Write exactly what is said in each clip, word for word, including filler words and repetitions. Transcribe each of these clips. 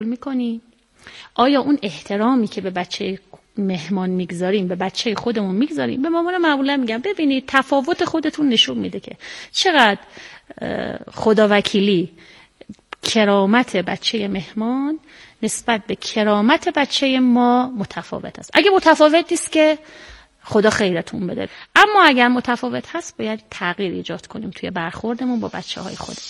میکنیم؟ آیا اون احترامی که به بچه مهمان میگذاریم به بچه خودمون میگذاریم؟ به مامان معمولا میگم ببینید تفاوت خودتون نشون میده که چقدر خداوکیلی کرامت بچه مهمان نسبت به کرامت بچه ما متفاوت است. اگه متفاوت نیست که خدا خیرتون بده، اما اگر متفاوت هست باید تغییر ایجاد کنیم توی برخوردمون با بچه های خودمون.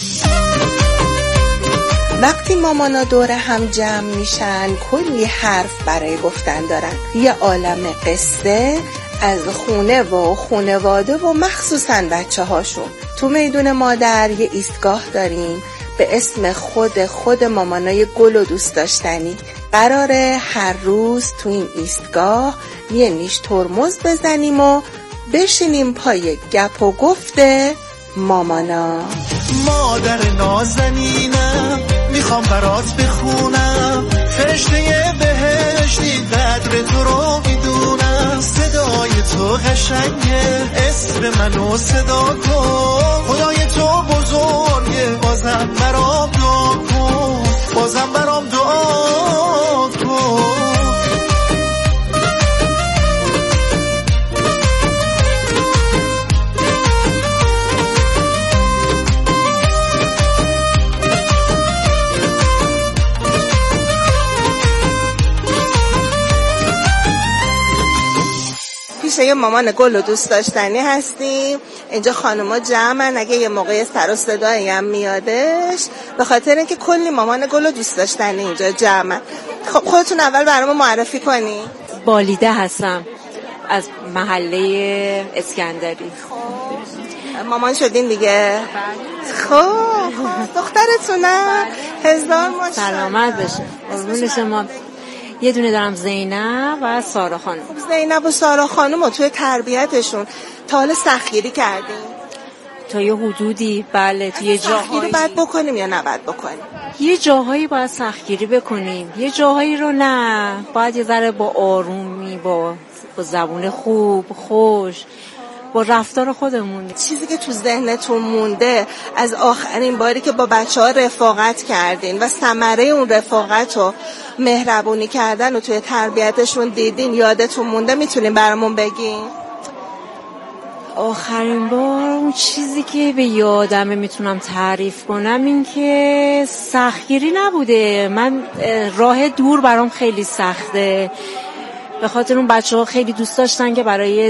وقتی مامانا دور هم جمع میشن کلی حرف برای گفتن دارن، یه عالم قصه از خونه و خونواده و مخصوصاً بچه هاشون. تو میدون مادر یه ایستگاه داریم به اسم خود خود مامانای گل و دوست داشتنی. قراره هر روز تو این ایستگاه یه نیش ترمز بزنیم و بشینیم پای گپ و گفت مامانا. مادر نازنینم میخوام برات بخونم، فرشته بهشتی قدر تو رو میدونم، صدای تو قشنگه اسم منو صدا کن، خدای تو بزرگه بازم برام دعا کن، بازم برام دعا کن. یه مامان گل و دوست داشتنی هستیم. اینجا خانوما جمعن، اگه یه موقع سر و صدایی هم میادش به خاطر اینکه کلی مامان گل و دوست داشتنی اینجا جمعن. خب خودتون اول برامون معرفی کنی. بالیده هستم از محله اسکندری. خب مامان شدین دیگه؟ خب دخترتونه هزار ماشاءالله سلامت بشه. قربون شما. یه دونه دارم زینب و سارا خانم. زینب و سارا خانم رو توی تربیتشون تا حالا سختگیری کردیم؟ تا یه حدودی بله. توی یه جاهایی سختگیری باید بکنیم یا نباید بکنیم؟ یه جاهایی باید سختگیری بکنیم، یه جاهایی رو نه، باید یه ذره با آرومی، با با زبون خوب خوش، با رفتار خودمون. چیزی که تو ذهنتون مونده از آخرین باری که با بچه‌ها رفاقت کردین و ثمره اون رفاقت و مهربونی کردن و توی تربیتشون دیدین یادتون مونده، میتونین برامون بگین؟ آخرین بار اون چیزی که به یادمه میتونم تعریف کنم این که سختگیری نبوده. من راه دور برام خیلی سخته، به خاطر اون بچه ها خیلی دوست داشتن که برای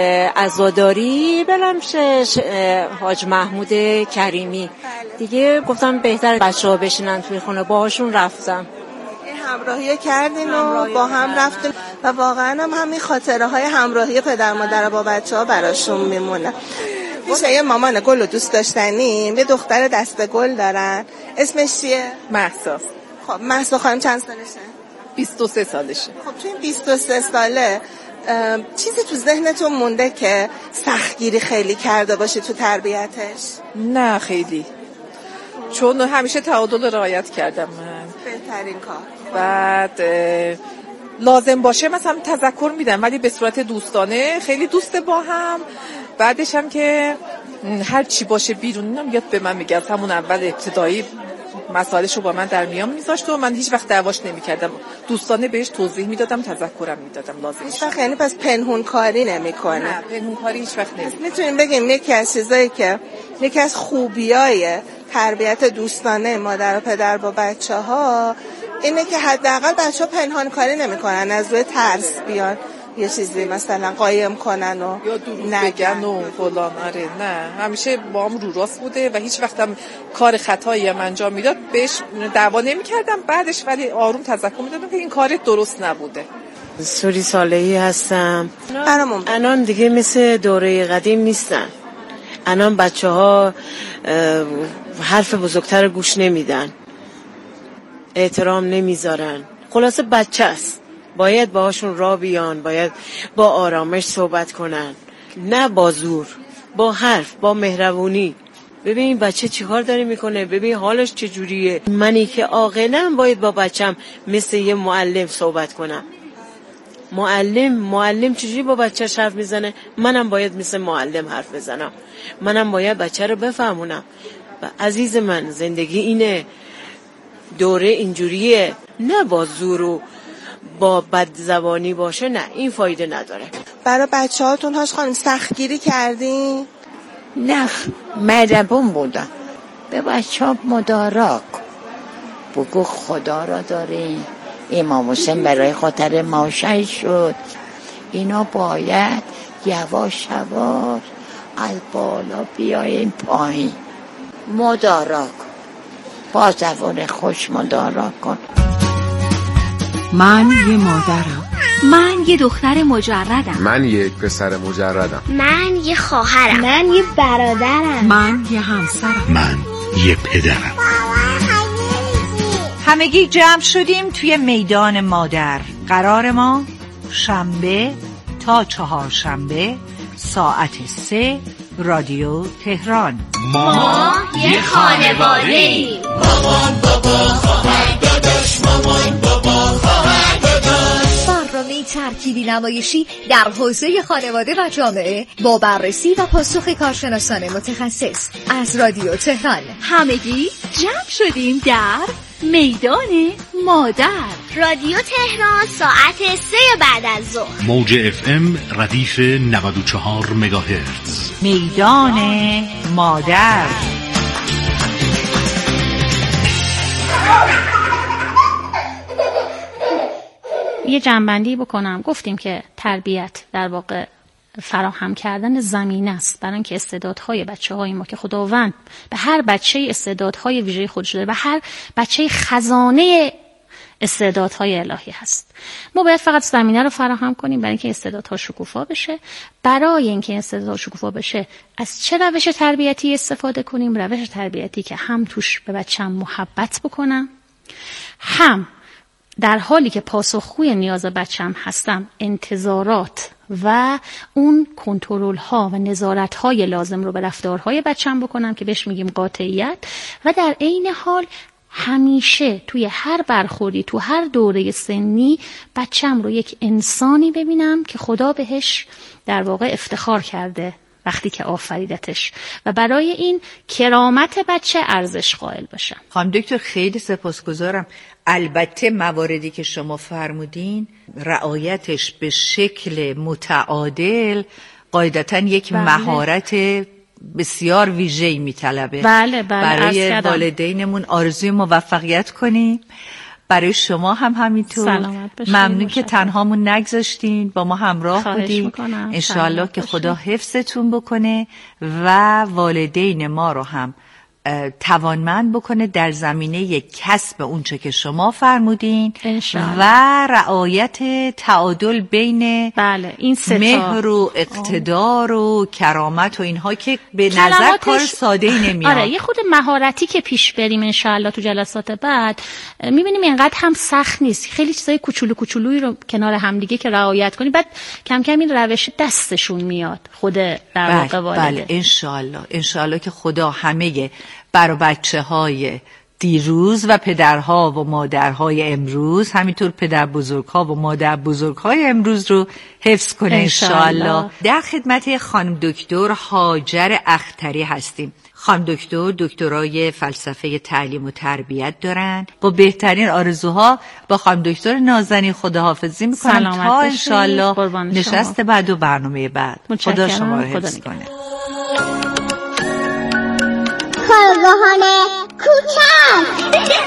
عزاداری برم حاج محمود کریمی دیگه، گفتم بهتر بچه ها بشینن توی خونه، باهاشون رفتم. همراهی کردین و با هم رفتین و واقعا هم همین خاطره های همراهی پدر مادر با بچه ها براشون میمونه. میشه یه مامان گل و دوست داشتنی یه دختر دست گل دارن، اسمش چیه؟ مهسا. خب مهسا خانم چند سالشه؟ بیست و سه سالشه. خب تو این بیست و سه ساله چیزی تو ذهنتون مونده که سختگیری خیلی کرده باشه تو تربیتش؟ نه خیلی، چون همیشه تعادل رعایت کردم من. بهترین کار. بعد لازم باشه مثلا تذکر میدم ولی به صورت دوستانه، خیلی دوسته با هم. بعدش هم که هر چی باشه بیرون اینم یاد به من میگه، از همون اول ابتدایی مسائلشو با من در میان میذاشت و من هیچ وقت دعواش نمیکردم، دوستانه بهش توضیح میدادم، تذکرم میدادم لازم. هیچ وقت یعنی پس پنهون کاری نمیکنه؟ نه پنهون کاری هیچ وقت نمیکنه. میتونیم بگیم یکی از چیزایی که یکی از خوبیای تربیت دوستانه مادر و پدر با بچه ها اینه که حداقل بچه ها پنهان کاری نمیکنن، از روی ترس بیان یه چیزی مثلا قایم کنن و یا دروغ بگن و فلان. آره نه، همیشه با هم رو راست بوده و هیچ وقتم کار خطایی هم انجام میداد بهش دعوا نمی‌کردم، بعدش ولی آروم تذکر میدادم که این کار درست نبوده. سوری صالحی هستم. برامون الان دیگه مثل دوره قدیم نیستن، الان بچه ها حرف بزرگتر گوش نمیدن، احترام نمیذارن، خلاصه بچه است، باید باهاشون راه بیان، باید با آرامش صحبت کنن، نه با زور، با حرف، با مهربونی. ببین این بچه چی کار داره میکنه، ببین حالش چجوریه. منی که عاقلم باید با بچم مثل یه معلم صحبت کنم. معلم معلم چجوری با بچه‌ش حرف میزنه، منم باید مثل معلم حرف بزنم، منم باید بچه رو بفهمونم. و عزیز من زندگی اینه، دوره اینجوریه، نه با زور و با بدزبانی باشه، نه این فایده نداره. برای بچه هاتون هاش خانم سختگیری کردین؟ نه مهربون بودن به بچه ها، مدارا بگو خدا را داریم، امام حسین برای خاطر ما شهید شد، اینا باید یواش یواش از بالا بیاییم پایین، مدارا کن، با زبان خوش مدارا کن. من یه مادرم، من یه دختر مجردم، من یک پسر مجردم، من یه خواهرم، من یه برادرم، من یه همسرم، من یه پدرم. همگی جمع شدیم توی میدان مادر. قرار ما شنبه تا چهارشنبه ساعت سه رادیو تهران. ما, ما یه خانواده ایم. مامان بابا خواهر داداش، مامان بابا خواهر داداش. برنامه ترکیبی نمایشی در حوزه خانواده و جامعه با بررسی و پاسخ کارشناسان متخصص از رادیو تهران. همگی جمع شدیم در میدان مادر. رادیو تهران ساعت سه بعد از ظهر. موج اف ام ردیف نود و چهار مگاهرتز. میدان مادر. یه جنبندی بکنم. گفتیم که تربیت در واقع فراهم کردن زمینه است برای اینکه استعدادهای بچه‌های ما که خداوند به هر بچه استعدادهای ویژه خودش داده و هر بچه خزانه استعدادهای الهی هست، ما باید فقط زمینه رو فراهم کنیم برای اینکه استعدادها شکوفا بشه. برای اینکه استعداد شکوفا بشه از چه روش تربیتی استفاده کنیم؟ روش تربیتی که هم توش به بچه‌م محبت بکنم، هم در حالی که پاسخگوی نیاز بچه‌م هستم انتظارات و اون کنترل ها و نظارت های لازم رو به رفتارهای بچه‌م بکنم که بهش میگیم قاطعیت، و در عین حال همیشه توی هر برخوردی تو هر دوره سنی بچه‌م رو یک انسانی ببینم که خدا بهش در واقع افتخار کرده وقتی که آفریدتش، و برای این کرامت بچه ارزش قائل باشم. خانم دکتر خیلی سپاسگزارم. البته مواردی که شما فرمودین رعایتش به شکل متعادل قاعدتاً یک بله. مهارت بسیار ویژه‌ای میطلبه. بله بله. برای والدینمون آرزوی موفقیت کنیم، برای شما هم همینطور. ممنون که تنهامون نگذاشتین، با ما همراه بودین. انشالله که خدا حفظتون بکنه و والدین ما رو هم توانمند بکنه در زمینه کسب اونچه که شما فرمودین و رعایت تعادل بین بله این مهر و اقتدار و کرامت و اینها که به نظر کار ساده ای نمیاد. آره یه خود مهارتی که پیش بریم انشالله تو جلسات بعد میبینیم اینقدر هم سخت نیست. خیلی چیزای کوچولو کوچولویی رو کنار همدیگه که رعایت کنی بعد کم کم این روش دستشون میاد خود در واقع والده. بله انشالله انشالله که خدا همه برای بچه های دیروز و پدرها و مادرهای امروز، همینطور پدر بزرگها و مادر بزرگهای امروز رو حفظ کنه انشالله. در خدمت خانم دکتر هاجر اختری هستیم. خانم دکتر دکترای فلسفه تعلیم و تربیت دارن. با بهترین آرزوها با خانم دکتر نازنین خداحافظی میکنم تا انشالله نشست بعد و برنامه بعد. خدا شما رو حفظ کنه. کارگاهان کوچک.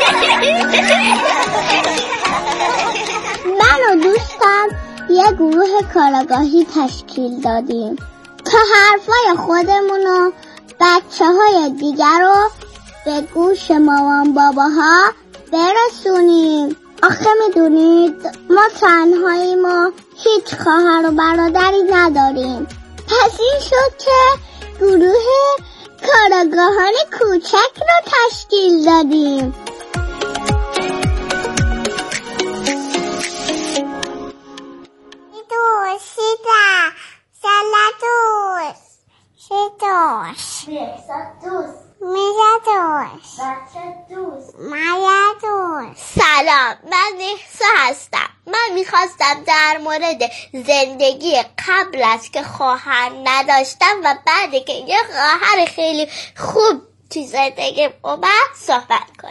من و دوستم یه گروه کارگاهی تشکیل دادیم تا حرفای خودمونو بچه های دیگر رو به گوش مامان باباها برسونیم. آخه میدونید ما تنهاییم و هیچ خواهر و برادری نداریم. پس این شد که گروه کارگاهان کوچک رو تشکیل دادیم. دوست شیده سلا دوست شیدوش میرسا دوست میرسا دوست بچه دوست مایا دوست. سلام، من مهسا هستم. من میخواستم در مورد زندگی قبل از که خواهر نداشتم و بعد که یه خواهر خیلی خوب توی زندگی اومد صحبت کنم.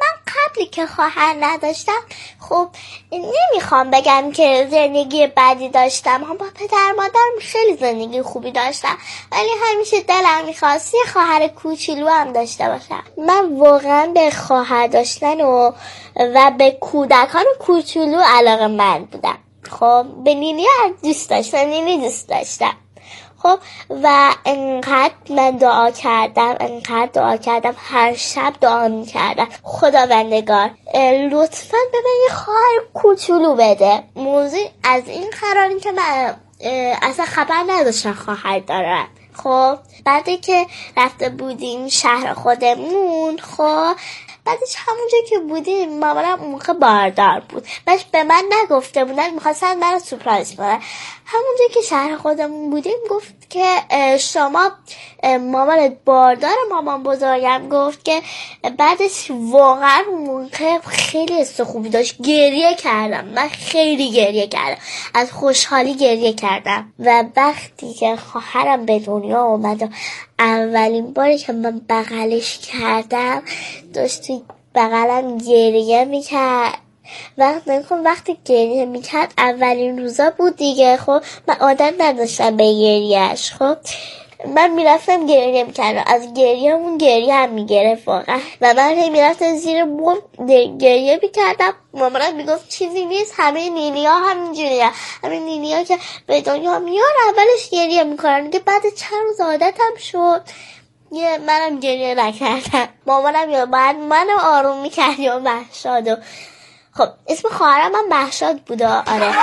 من قبلی که خواهر نداشتم خب نمیخوام بگم که زندگی بدی داشتم، هم با پدر مادرم خیلی زندگی خوبی داشتم، ولی همیشه دلم میخواست یه خواهر کوچولو هم داشته باشم. من واقعا به خواهر داشتن و و به کودکان کوچولو علاقه من بودم. خب به نینی دوست داشتم، نینی دوست داشتم. خب و انقدر من دعا کردم انقدر دعا کردم هر شب دعا میکردم خداوندگار لطفاً به من یه خواهر کوچولو بده. موضوع از این قراری که من اصلا خبر نداشتم خواهر دارم. خب بعدی که رفته بودیم شهر خودمون، خب بعدش همونجا که بودیم مامانم اون موقع باردار بود، بهش به من نگفته بودن، میخواستن من رو سورپرایز کنن. همونجا که شهر خودمون بودیم گفت که شما مامانت باردار. مامان بزرگم گفت که بعدش واقعا اون موقع خیلی حس خوبی داشت، گریه کردم، من خیلی گریه کردم، از خوشحالی گریه کردم. و وقتی که خواهرم به دنیا اومد و اولین باری که من بغلش کردم داشت توی بغلم گریه میکرد. وقت نکن وقتی گریه میکرد اولین روزا بود دیگه، خب من عادت نداشتم به گریهش. خب من میرفتم گریه میکردم، از گریه همون گریه هم میگرفت واقعا، و من هی میرفتم زیر بوم گریه میکردم. مامانم میگفت چیزی نیست، همه نینی ها همینجوری هم. همه نینی ها که به دنیا میان اولش گریه میکنن که بعد چند روز عادتم شد یه منم گریه نکردم. مامانم یا بعد منو آروم میکرد یا مهشاد. و خب اسم خواهرم هم مهشاد بود. آره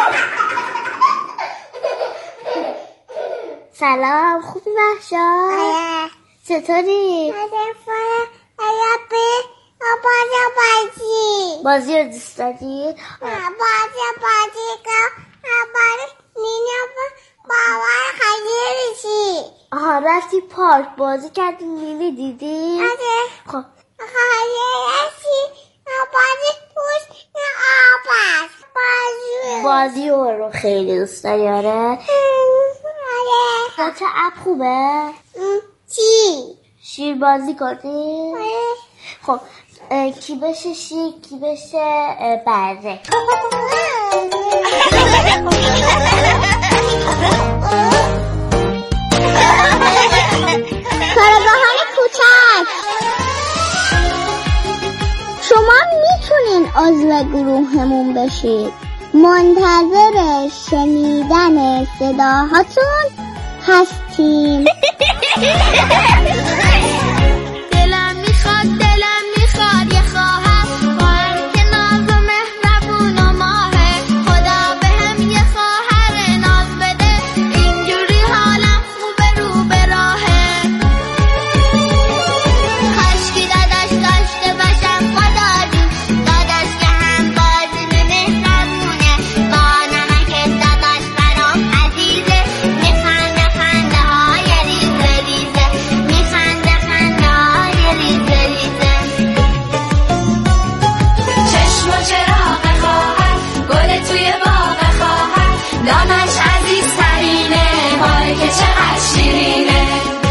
سلام، خوبی مهشاد؟ آره چطوری؟ آیا به بازی بازی بازی رو دوست داری؟ بازی بازی که بازی نینیا باور خیلی بشی. آها رفتی پارک بازی کردی نینی دیدی؟ آره خب خیلی بشی بازی توش آب است. بازی بازی رو خیلی دوست داری؟ آره آره. بچه اپ خوبه؟ چی؟ شیر بازی کردی؟ آره. خب کی بشه شیر کی بشه بره؟ کارگاهان کوچک، شما میتونین عضو گروهمون بشید. منتظر شنیدن صداهاتون هستیم. دلم میخواد دلم میخواد یه خواهر، خواهر که ناز و مهربون و ماهه. خدا به هم یه خواهر ناز بده، اینجوری حالم خوبه رو به راهه. خشکی داداش داشته باشم خدا جون، داداش که هم بازی مهربونه، با نمک داداش برام عزیزه. میخنده خنده های ریزه ریزه، میخنده خنده های ریزه ریزه. چشم و چراغ خواهر، گل توی باغ خواهر، دانش عزیز ترینه، ماره که چقدر شیرینه.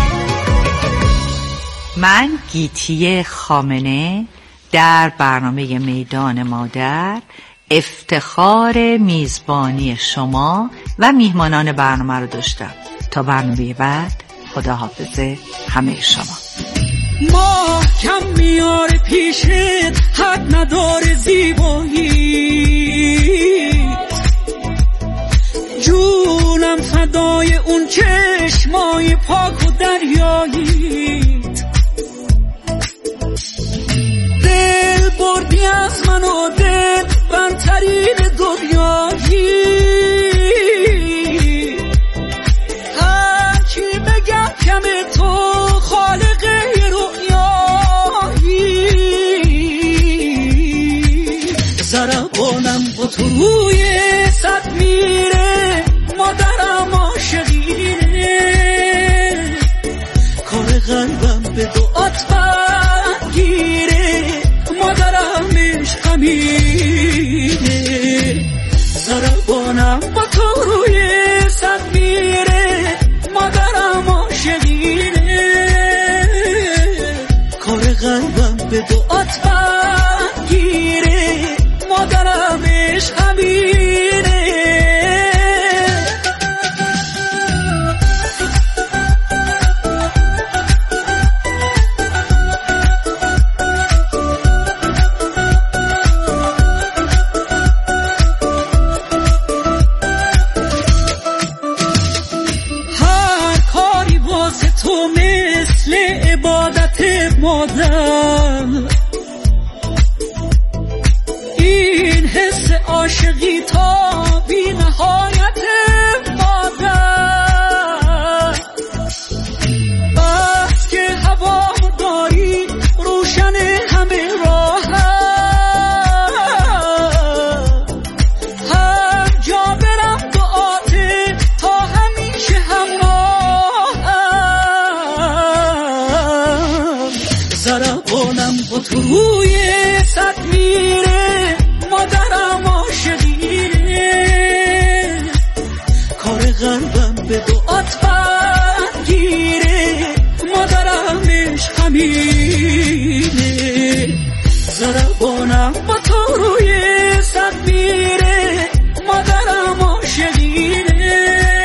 من گیتی خامنه در برنامه میدان مادر افتخار میزبانی شما و میهمانان برنامه رو داشتم. تا برنامه بعد، خداحافظ همه شما. ما کم میاره پیشت، حد نداره زیبایی، جونم فدای اون چشمای پاک و دریایی. دل بردی از من و دل برترین دنیایی، هرچی بگم کم تو خالق رویایی. ضربانم با تو روی صد میره، مادرم عاشقینه، کار قلبم به دعات بگیره، مادرم عشقمینه. ضربانم با تو روی صد میره، مادرم عاشقینه، کار قلبم به دعات بگیره. خمینه. این حس عاشقی تا بی نهایت مادر، بس که هوا داری روشن همه راه، هر جا برم دعاته تا همیشه همراهم. زربانم با تو روی صد میره، مادرم عاشقینه، کار قلبم به دعات برگیره، مادرم عشق همینه. زربانم با تو روی صد میره، مادرم عاشقینه،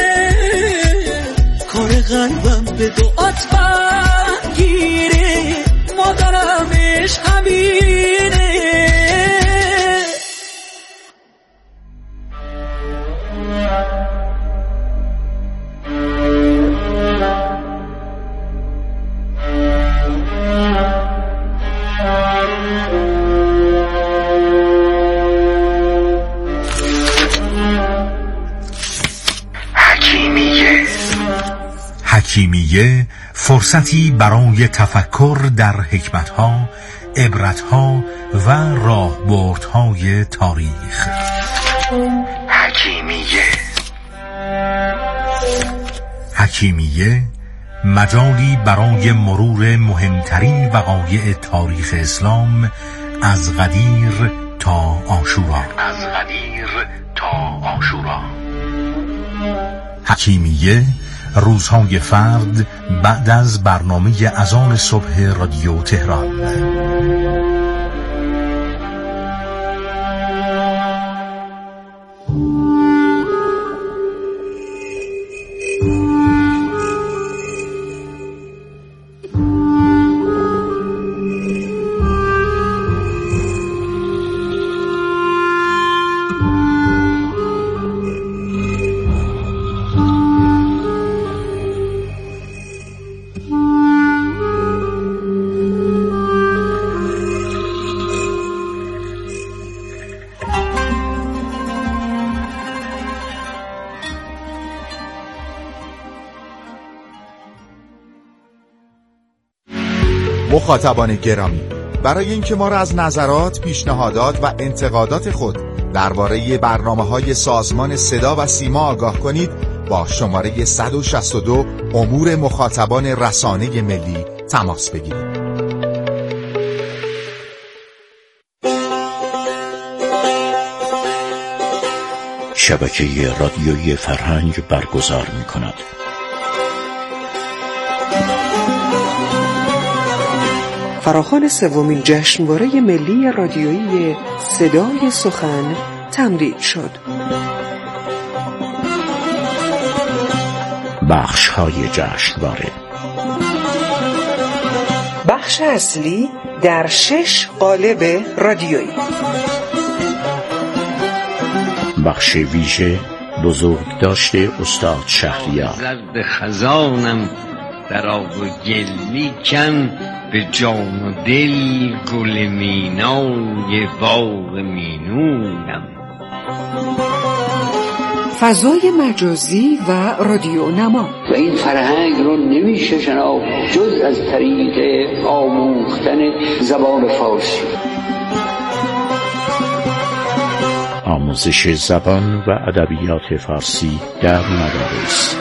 کار قلبم به دعات برگیره، مادرم عشق همینه. حکیمیه فرصتی برای تفکر در حکمتها، عبرتها و راهبردهای تاریخ. حکیمیه حکیمیه مجالی برای مرور مهمترین وقایع تاریخ اسلام از قدیر تا عاشورا. از قدیر تا عاشورا. حکیمیه روزهای فرد بعد از برنامه اذان صبح رادیو تهران. مخاطبان گرامی، برای اینکه ما را از نظرات، پیشنهادات و انتقادات خود درباره برنامه‌های سازمان صدا و سیما آگاه کنید، با شماره صد و شصت و دو امور مخاطبان رسانه ملی تماس بگیرید. شبکه رادیویی فرهنگ برگزار می‌کند. فراخوان سومین جشنواره ملی رادیویی صدای سخن تمدید شد. بخش‌های جشنواره: بخش اصلی در شش قالب رادیویی. بخش ویژه بزرگداشت استاد شهریار. زرد خزانم در آب و گل میکن، به جان و دل گل مینای باغ مینویم. فضای مجازی و رادیو نما. و این فرهنگ رو نمیشه شناخت جز از طریق آموختن زبان فارسی. آموزش زبان و ادبیات فارسی در مدارس.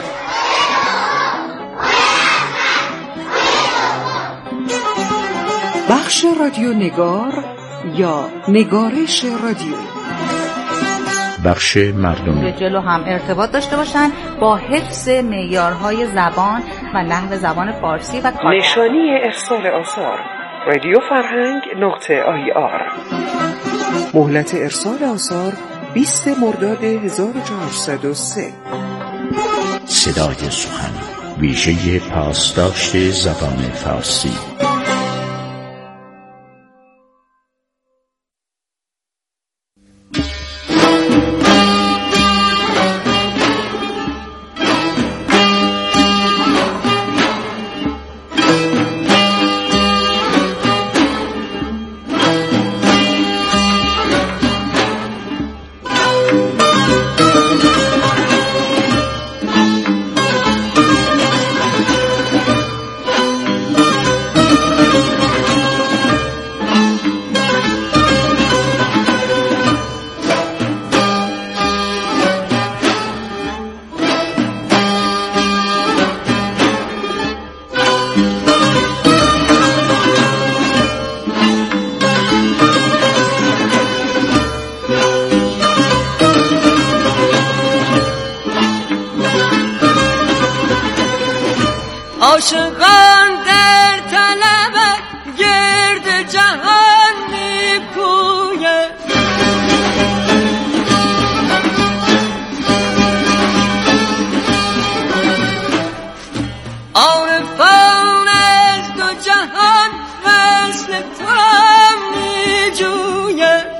بخش رادیو نگار یا نگارش رادیو. بخش مردمی. جلو هم ارتباط داشته باشند با حفظ معیارهای زبان و نحو زبان فارسی و کار. نشانی ارسال آثار رادیو فرهنگ نقطه آی آر. مهلت ارسال آثار بیست مرداد هزار و چهارصد و سه. صدای سخن، ویژه پاسداشت زبان فارسی. عاشقان در طلب گرد جهان میپوید، عارفان از دو جهان وصل تو میجوید.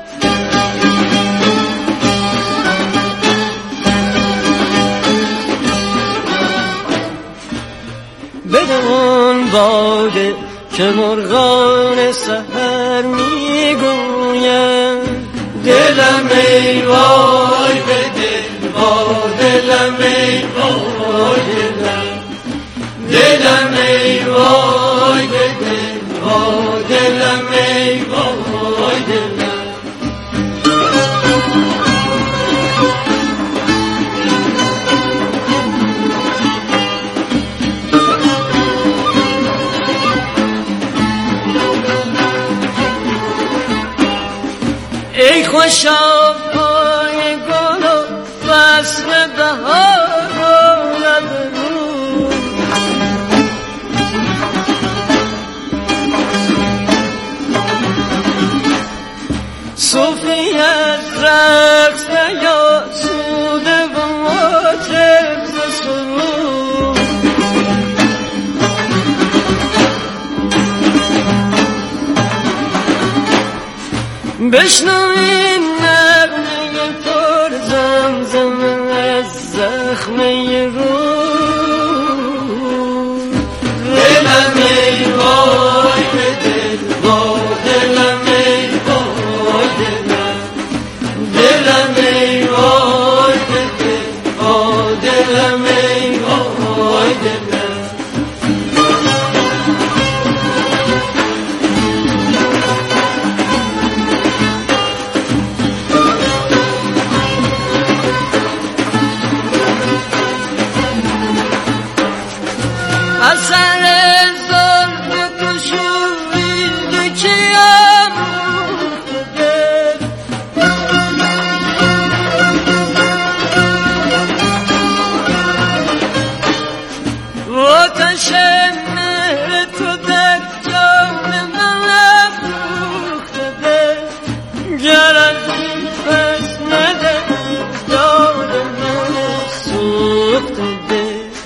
بدون باده که مرغان سحر میگوید، دلم ای وای به دل وای، دلم ای وای دلم، دلم ای وای به دل وای، دلم ای وای دلم. ای خوشا پای گل و فصل بهار و لب رو، صوفی از رقص یا سوده و مطرب ز سرود، بشنوین نغمه پر زمزم از زخمه رو. دلم ای وای به دل وای، دلم ای وای دلم، دلم ای وای به دل وای، دلم ای وای دلم. اثر زلف تو شوریده که آموخته، آتش مهر تو در جان من افروخته، گر از این پس ندهی دار من سوخته.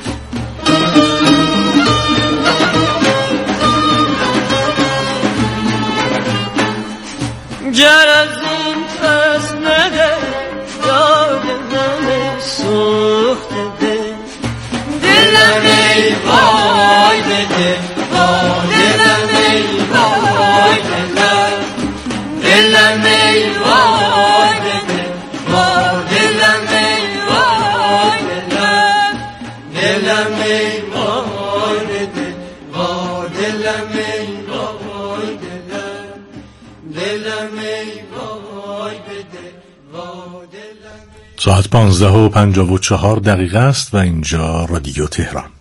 گر از این پس نده داد من سوخته ده، دلم ای وای بده وای، دلم ای وای دلم، دلم ای وای بده وای، دلم ای وای دلم، دلم ای وای بده وای، دلم ای وای دلم، دلم ای وای بده وای دلم. ساعت پانزده و پنجاه و چهار دقیقه است و اینجا رادیو تهران.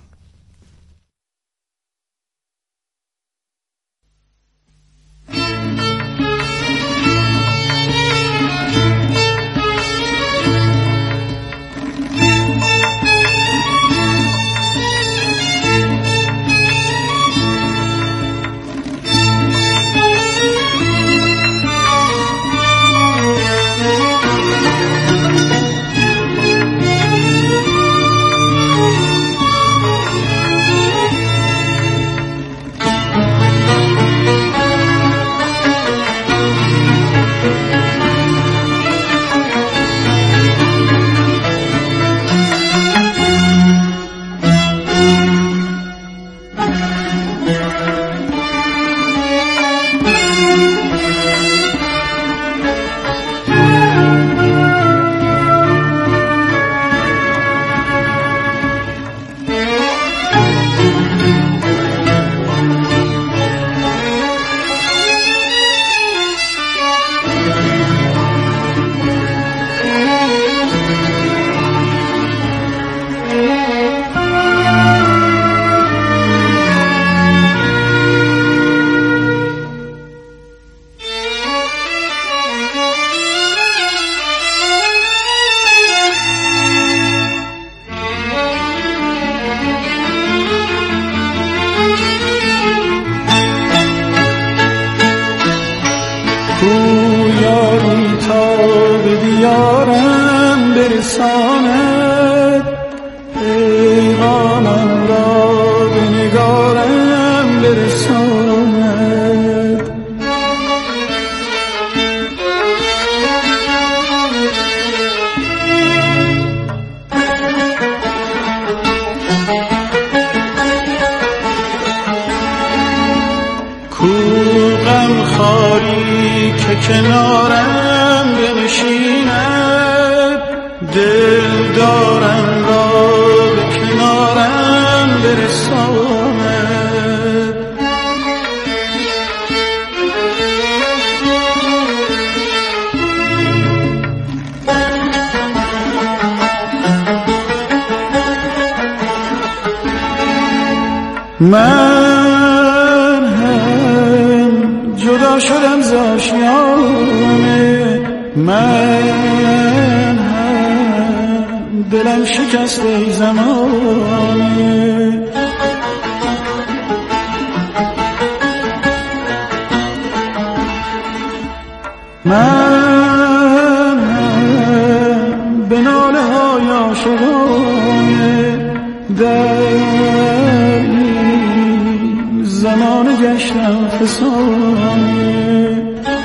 کنارم بنشیند، دل دارم را به کنارم برساند. من هم جدا شدم ز آشیانه، من هم دلم شکست ای زمانه. من هم به ناله های عاشقانه در زمان گشتم فسانه.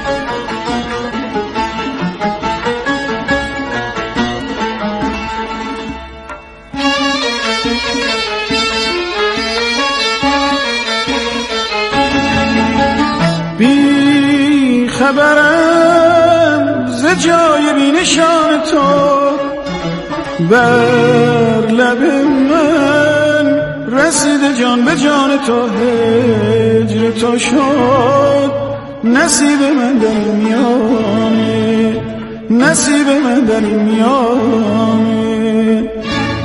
بی خبرم ز جای بی نشان تو، بر لب من رسید جان به جان تو، هجر تو شد نصیب من در این میانه، نصیب من در این میانه.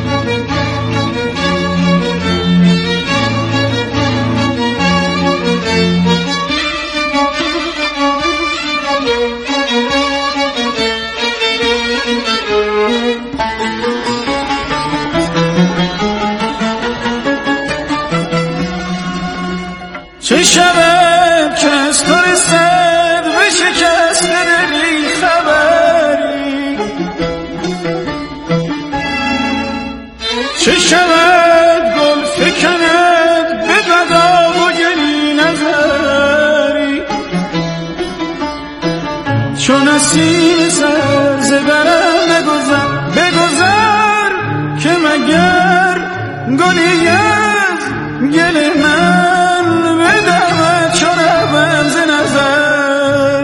چه شود که از تو رسد به شکست دلی خبری، چه شود گل فکند به غدا و گلی نظری، چون نسیم سر ز برم بگذر بگذر که مگر گلی از گل من بدمد شربم ز نظر،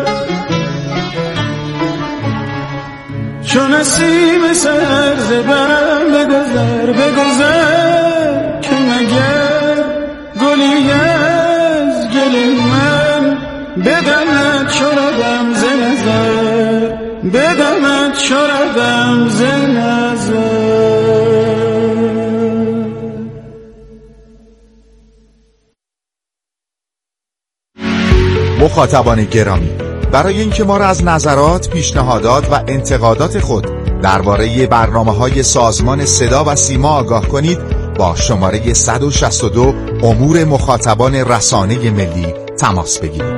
چون نسیم سر ز برم بگذر بگذر که مگر گلی از گل من بدمد شربم ز نظر، بدمد شربم ز نظر. مخاطبان گرامی، برای اینکه ما را از نظرات، پیشنهادات و انتقادات خود درباره برنامه‌های سازمان صدا و سیما آگاه کنید، با شماره صد و شصت و دو امور مخاطبان رسانه ملی تماس بگیرید.